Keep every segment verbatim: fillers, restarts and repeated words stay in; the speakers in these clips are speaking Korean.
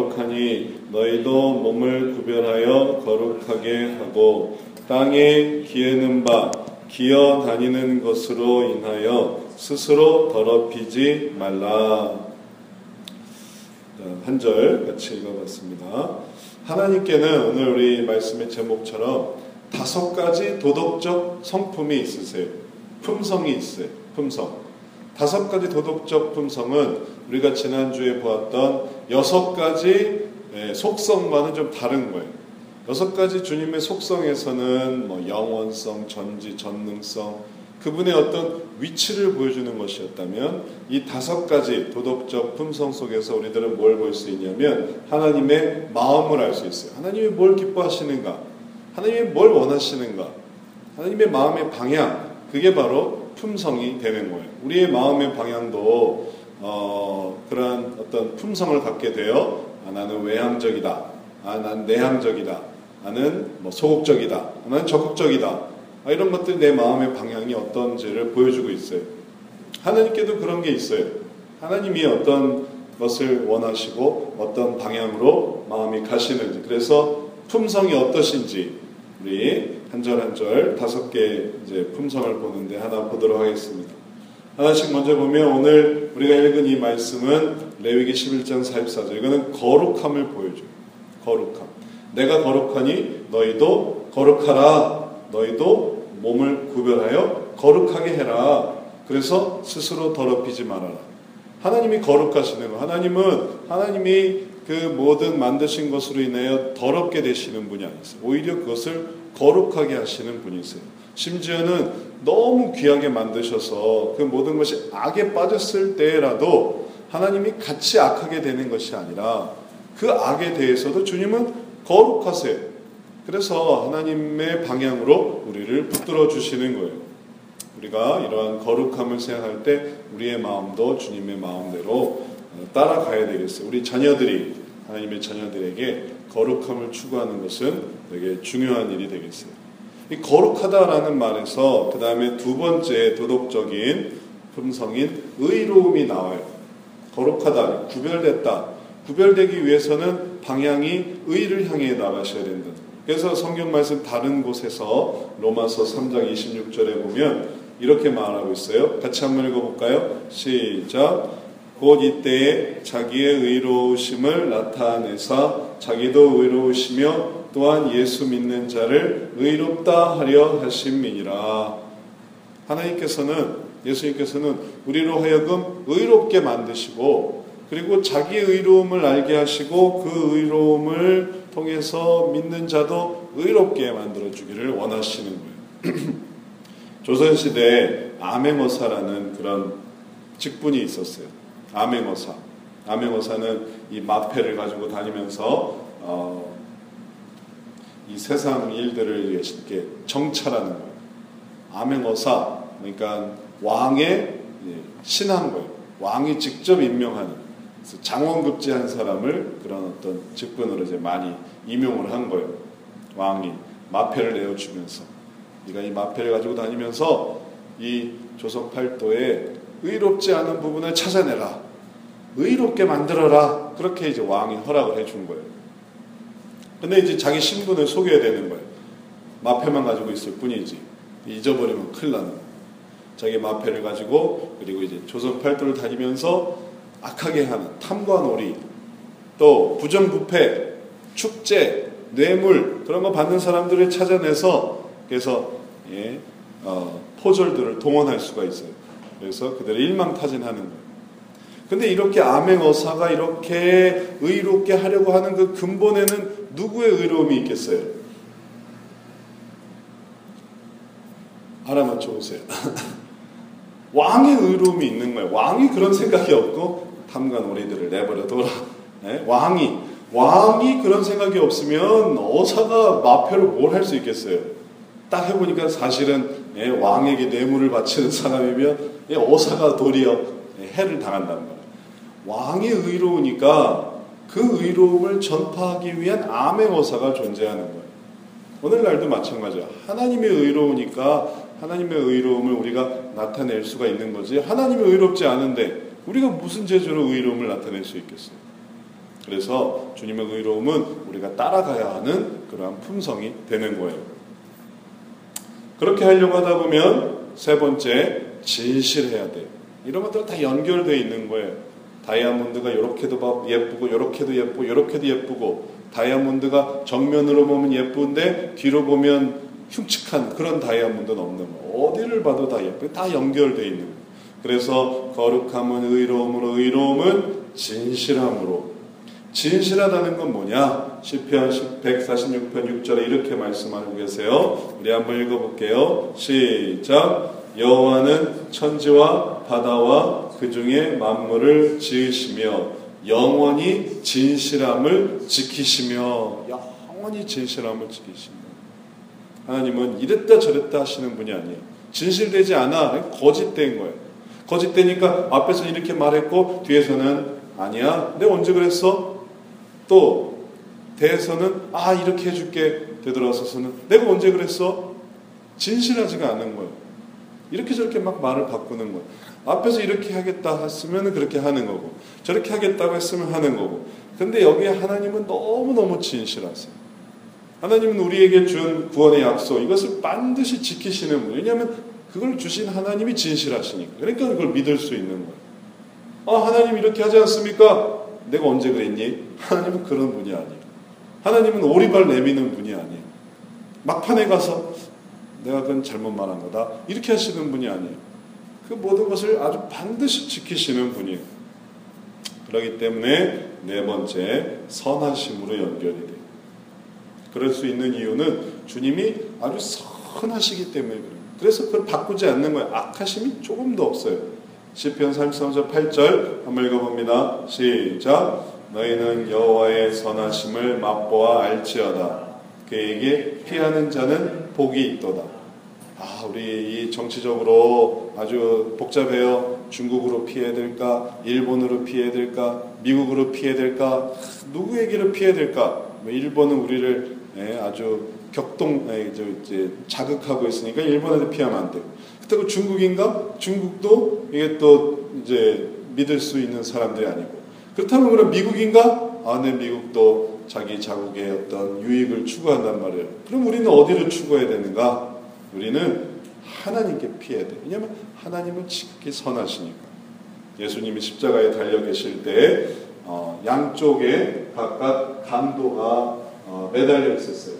거룩하니 너희도 몸을 구별하여 거룩하게 하고 땅에 기에는 바 기어 다니는 것으로 인하여 스스로 더럽히지 말라. 한 절 같이 읽어봤습니다. 하나님께는 오늘 우리 말씀의 제목처럼 다섯 가지 도덕적 성품이 있으세요. 품성이 있어요. 품성. 다섯 가지 도덕적 품성은 우리가 지난주에 보았던 여섯 가지 속성과는 좀 다른 거예요. 여섯 가지 주님의 속성에서는 뭐 영원성, 전지, 전능성, 그분의 어떤 위치를 보여주는 것이었다면 이 다섯 가지 도덕적 품성 속에서 우리들은 뭘 볼 수 있냐면 하나님의 마음을 알 수 있어요. 하나님이 뭘 기뻐하시는가? 하나님이 뭘 원하시는가? 하나님의 마음의 방향, 그게 바로 품성이 되는 거예요. 우리의 마음의 방향도 어, 그러한 어떤 품성을 갖게 되어 아, 나는 외향적이다. 아, 난 내향적이다. 나는 뭐 소극적이다. 아, 나는 적극적이다. 아, 이런 것들이 내 마음의 방향이 어떤지를 보여주고 있어요. 하나님께도 그런 게 있어요. 하나님이 어떤 것을 원하시고 어떤 방향으로 마음이 가시는지, 그래서 품성이 어떠신지 우리 한 절 한 절 다섯 개 이제 품성을 보는데 하나 보도록 하겠습니다. 하나씩 먼저 보면 오늘 우리가 읽은 이 말씀은 레위기 십일 장 사십사 절. 이거는 거룩함을 보여줘요. 거룩함. 내가 거룩하니 너희도 거룩하라. 너희도 몸을 구별하여 거룩하게 해라. 그래서 스스로 더럽히지 말아라. 하나님이 거룩하시는 거. 하나님은 하나님이 그 모든 만드신 것으로 인하여 더럽게 되시는 분이 아니세요. 오히려 그것을 거룩하게 하시는 분이세요. 심지어는 너무 귀하게 만드셔서 그 모든 것이 악에 빠졌을 때라도 하나님이 같이 악하게 되는 것이 아니라 그 악에 대해서도 주님은 거룩하세요. 그래서 하나님의 방향으로 우리를 붙들어 주시는 거예요. 우리가 이러한 거룩함을 생각할 때 우리의 마음도 주님의 마음대로 따라가야 되겠어요. 우리 자녀들이 하나님의 자녀들에게 거룩함을 추구하는 것은 되게 중요한 일이 되겠어요. 이 거룩하다라는 말에서 그 다음에 두 번째 도덕적인 품성인 의로움이 나와요. 거룩하다, 구별됐다. 구별되기 위해서는 방향이 의를 향해 나가셔야 된다. 그래서 성경 말씀 다른 곳에서 로마서 삼 장 이십육 절에 보면 이렇게 말하고 있어요. 같이 한번 읽어볼까요? 시작. 곧 이때에 자기의 의로우심을 나타내사 자기도 의로우시며 또한 예수 믿는 자를 의롭다 하려 하심이니라. 하나님께서는, 예수님께서는 우리로 하여금 의롭게 만드시고 그리고 자기의 의로움을 알게 하시고 그 의로움을 통해서 믿는 자도 의롭게 만들어주기를 원하시는 거예요. 조선시대에 암행어사라는 그런 직분이 있었어요. 암행어사. 암행어사는 이 마패를 가지고 다니면서 어, 이 세상 일들을 이렇게 정찰하는 거예요. 암행어사, 그러니까 왕의 신한 거예요. 왕이 직접 임명하는, 그래서 장원급제한 사람을 그런 어떤 직분으로 이제 많이 임용을 한 거예요. 왕이 마패를 내어주면서, 네가 이 마패를 가지고 다니면서 이 조선 팔도에 의롭지 않은 부분을 찾아내라. 의롭게 만들어라. 그렇게 이제 왕이 허락을 해준 거예요. 근데 이제 자기 신분을 속여야 되는 거예요. 마패만 가지고 있을 뿐이지. 잊어버리면 큰일 나는 거예요. 자기 마패를 가지고, 그리고 이제 조선 팔도를 다니면서 악하게 하는 탐과 놀이, 또 부정부패, 축제, 뇌물, 그런 거 받는 사람들을 찾아내서, 그래서 예, 어, 포졸들을 동원할 수가 있어요. 그래서 그들을 일망타진하는 거예요. 근데 이렇게 암행어사가 이렇게 의롭게 하려고 하는 그 근본에는 누구의 의로움이 있겠어요? 알아맞혀 보세요. 왕의 의로움이 있는 거예요. 왕이 그런 생각이 없고 탐과 놀이들을 내버려둬라. 네? 왕이 왕이 그런 생각이 없으면 어사가 마패로 뭘 할 수 있겠어요? 딱 해보니까 사실은 예, 왕에게 뇌물을 바치는 사람이면 예, 어사가 도리어 예, 해를 당한다는 거예요. 왕이 의로우니까 그 의로움을 전파하기 위한 암행어사가 존재하는 거예요. 오늘날도 마찬가지야. 하나님이 의로우니까 하나님의 의로움을 우리가 나타낼 수가 있는 거지, 하나님이 의롭지 않은데 우리가 무슨 재주로 의로움을 나타낼 수 있겠어요? 그래서 주님의 의로움은 우리가 따라가야 하는 그러한 품성이 되는 거예요. 그렇게 하려고 하다 보면 세 번째, 진실해야 돼요. 이런 것들은 다 연결되어 있는 거예요. 다이아몬드가 이렇게도 예쁘고 이렇게도 예쁘고 이렇게도 예쁘고, 다이아몬드가 정면으로 보면 예쁜데 뒤로 보면 흉측한 그런 다이아몬드는 없는 거예요. 어디를 봐도 다 예쁘고 다 연결되어 있는 거예요. 그래서 거룩함은 의로움으로, 의로움은 진실함으로. 진실하다는 건 뭐냐? 시편 백사십육 편 육 절에 이렇게 말씀하고 계세요. 우리 한번 읽어볼게요. 시작. 여호와는 천지와 바다와 그 중에 만물을 지으시며 영원히 진실함을 지키시며, 영원히 진실함을 지키시며. 하나님은 이랬다 저랬다 하시는 분이 아니에요. 진실되지 않아. 거짓된 거예요. 거짓되니까 앞에서는 이렇게 말했고 뒤에서는 아니야, 내가 언제 그랬어? 또 대에서는 아 이렇게 해줄게, 되돌아서서는 내가 언제 그랬어? 진실하지가 않은 거예요. 이렇게 저렇게 막 말을 바꾸는 거예요. 앞에서 이렇게 하겠다 했으면 그렇게 하는 거고, 저렇게 하겠다고 했으면 하는 거고. 근데 여기에 하나님은 너무너무 진실하세요. 하나님은 우리에게 준 구원의 약속, 이것을 반드시 지키시는 분. 왜냐하면 그걸 주신 하나님이 진실하시니까. 그러니까 그걸 믿을 수 있는 거예요. 아, 하나님 이렇게 하지 않습니까? 내가 언제 그랬니? 하나님은 그런 분이 아니에요. 하나님은 오리발 내미는 분이 아니에요. 막판에 가서 내가 그건 잘못 말한 거다, 이렇게 하시는 분이 아니에요. 그 모든 것을 아주 반드시 지키시는 분이에요. 그렇기 때문에 네 번째, 선하심으로 연결이 돼요. 그럴 수 있는 이유는 주님이 아주 선하시기 때문에 그래요. 그래서 그걸 바꾸지 않는 거예요. 악하심이 조금도 없어요. 시편 삼십삼 절 팔 절 한번 읽어봅니다. 시작. 너희는 여호와의 선하심을 맛보아 알지어다. 그에게 피하는 자는 복이 있도다. 아, 우리 이 정치적으로 아주 복잡해요. 중국으로 피해야 될까? 일본으로 피해야 될까? 미국으로 피해야 될까? 누구에게로 피해야 될까? 뭐 일본은 우리를 예, 아주 격동, 예, 저, 이제 자극하고 있으니까 일본한테 피하면 안 돼요. 그렇다고 중국인가? 중국도 이게 또 이제 믿을 수 있는 사람들이 아니고. 그렇다면 그럼 미국인가? 아, 네, 미국도 자기 자국의 어떤 유익을 추구한단 말이에요. 그럼 우리는 어디를 추구해야 되는가? 우리는 하나님께 피해야 돼요. 왜냐하면 하나님은 지극히 선하시니까. 예수님이 십자가에 달려 계실 때 어, 양쪽에 각각 강도가 어, 매달려 있었어요.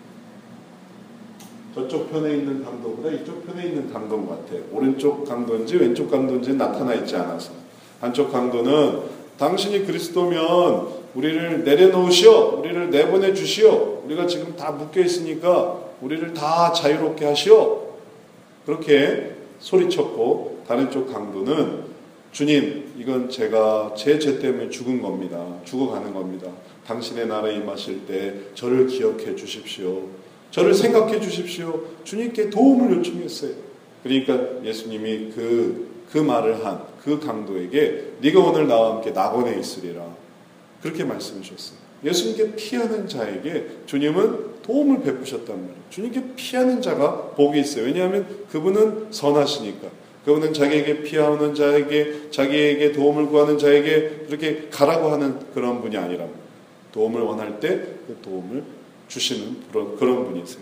저쪽 편에 있는 강도보다 이쪽 편에 있는 강도인 것 같아요. 오른쪽 강도인지 왼쪽 강도인지 나타나 있지 않아서. 한쪽 강도는 당신이 그리스도면 우리를 내려놓으시오, 우리를 내보내 주시오, 우리가 지금 다 묶여 있으니까 우리를 다 자유롭게 하시오, 그렇게 소리쳤고, 다른 쪽 강도는 주님, 이건 제가 제 죄 때문에 죽은 겁니다. 죽어가는 겁니다. 당신의 나라에 임하실 때 저를 기억해 주십시오. 저를 생각해 주십시오. 주님께 도움을 요청했어요. 그러니까 예수님이 그, 그 말을 한 그 강도에게 네가 오늘 나와 함께 낙원에 있으리라, 그렇게 말씀해 주셨어요. 예수님께 피하는 자에게 주님은 도움을 베푸셨단 말이에요. 주님께 피하는 자가 복이 있어요. 왜냐하면 그분은 선하시니까. 그분은 자기에게 피하는 자에게, 자기에게 도움을 구하는 자에게 그렇게 가라고 하는 그런 분이 아니라 도움을 원할 때 그 도움을 주시는 그런, 그런 분이세요.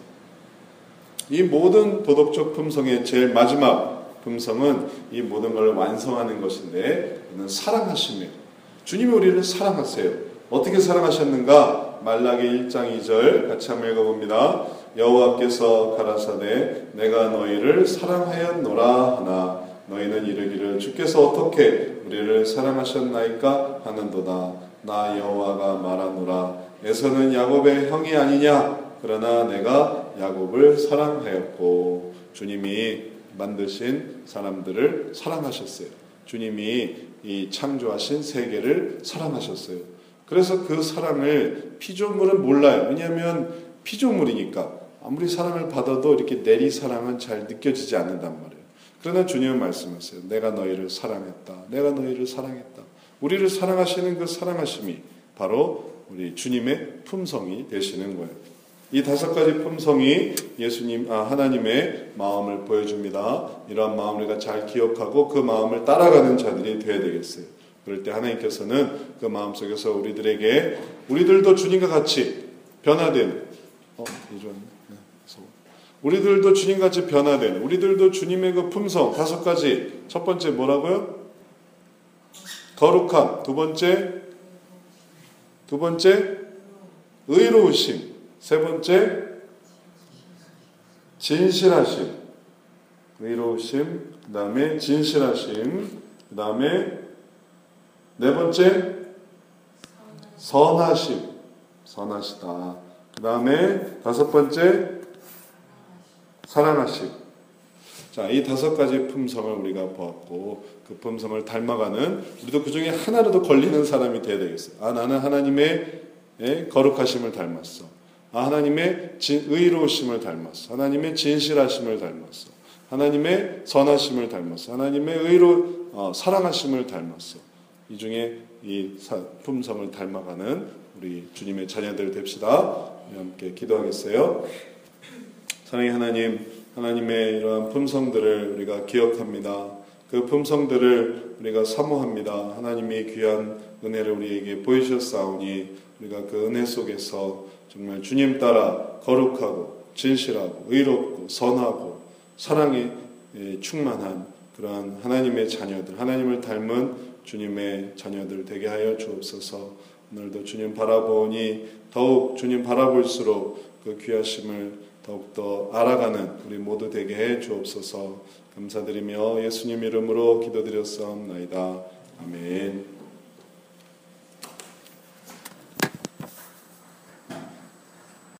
이 모든 도덕적 품성의 제일 마지막 품성은 이 모든 걸 완성하는 것인데, 이는 사랑하심이에요. 주님이 우리를 사랑하세요. 어떻게 사랑하셨는가? 말라기 일 장 이 절 같이 한번 읽어봅니다. 여호와께서 가라사대 내가 너희를 사랑하였노라 하나 너희는 이르기를 주께서 어떻게 우리를 사랑하셨나이까 하는도다. 나 여호와가 말하노라 에서는 야곱의 형이 아니냐? 그러나 내가 야곱을 사랑하였고. 주님이 만드신 사람들을 사랑하셨어요. 주님이 이 창조하신 세계를 사랑하셨어요. 그래서 그 사랑을 피조물은 몰라요. 왜냐하면 피조물이니까 아무리 사랑을 받아도 이렇게 내리 사랑은 잘 느껴지지 않는단 말이에요. 그러나 주님은 말씀하세요. 내가 너희를 사랑했다. 내가 너희를 사랑했다. 우리를 사랑하시는 그 사랑하심이 바로 우리 주님의 품성이 되시는 거예요. 이 다섯 가지 품성이 예수님, 아, 하나님의 마음을 보여줍니다. 이러한 마음을 우리가 잘 기억하고 그 마음을 따라가는 자들이 되어야 되겠어요. 그럴 때 하나님께서는 그 마음속에서 우리들에게 우리들도 주님과 같이 변화되는 어, 우리들도 주님같이 변화되는 우리들도 주님의 그 품성 다섯 가지. 첫 번째 뭐라고요? 거룩함. 두 번째 두 번째 의로우심. 세 번째 진실하심. 의로우심, 그 다음에 진실하심, 그 다음에 네 번째 선하심. 선하시다. 그 다음에 다섯 번째 사랑하심. 자, 이 다섯 가지 품성을 우리가 보았고 그 품성을 닮아가는 우리도 그 중에 하나라도 걸리는 사람이 되어야 되겠어요. 아, 나는 하나님의 예, 거룩하심을 닮았어. 아, 하나님의 진, 의로우심을 닮았어. 하나님의 진실하심을 닮았어. 하나님의 선하심을 닮았어. 하나님의 의로 어, 사랑하심을 닮았어. 이 중에 이 사, 품성을 닮아가는 우리 주님의 자녀들 됩시다. 우리 함께 기도하겠어요. 사랑의 하나님, 하나님의 이러한 품성들을 우리가 기억합니다. 그 품성들을 우리가 사모합니다. 하나님이 귀한 은혜를 우리에게 보여주셨사오니 우리가 그 은혜 속에서 정말 주님 따라 거룩하고 진실하고 의롭고 선하고 사랑에 충만한 그러한 하나님의 자녀들, 하나님을 닮은 주님의 자녀들 되게 하여 주옵소서. 오늘도 주님 바라보니 더욱 주님 바라볼수록 그 귀하심을 더욱더 알아가는 우리 모두 되게 해 주옵소서. 감사드리며 예수님 이름으로 기도드렸사옵나이다. 아멘.